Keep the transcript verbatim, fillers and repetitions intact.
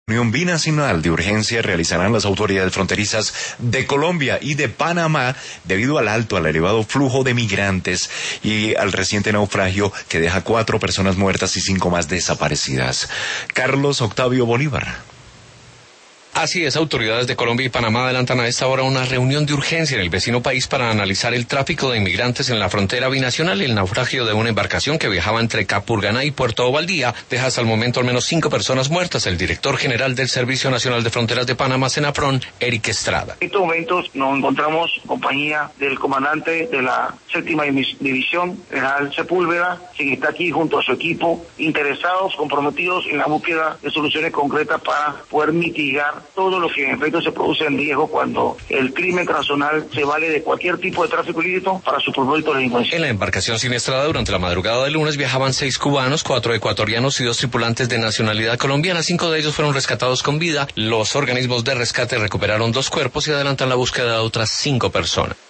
Reunión binacional de urgencia realizarán las autoridades fronterizas de Colombia y de Panamá debido al alto, al elevado flujo de migrantes y al reciente naufragio que deja cuatro personas muertas y cinco más desaparecidas. Carlos Octavio Bolívar. Así es, autoridades de Colombia y Panamá adelantan a esta hora una reunión de urgencia en el vecino país para analizar el tráfico de inmigrantes en la frontera binacional. El naufragio de una embarcación que viajaba entre Capurganá y Puerto Ovaldía deja hasta el momento al menos cinco personas muertas. El director general del Servicio Nacional de Fronteras de Panamá, Senafron, Eric Estrada. En estos momentos nos encontramos en compañía del comandante de la séptima división, general Sepúlveda, quien está aquí junto a su equipo, interesados, comprometidos en la búsqueda de soluciones concretas para poder mitigar todo lo que en efecto se produce en riesgo cuando el crimen transnacional se vale de cualquier tipo de tráfico ilícito para su propósito de delincuencia. En la embarcación siniestrada durante la madrugada del lunes viajaban seis cubanos, cuatro ecuatorianos y dos tripulantes de nacionalidad colombiana. Cinco de ellos fueron rescatados con vida. Los organismos de rescate recuperaron dos cuerpos y adelantan la búsqueda de otras cinco personas.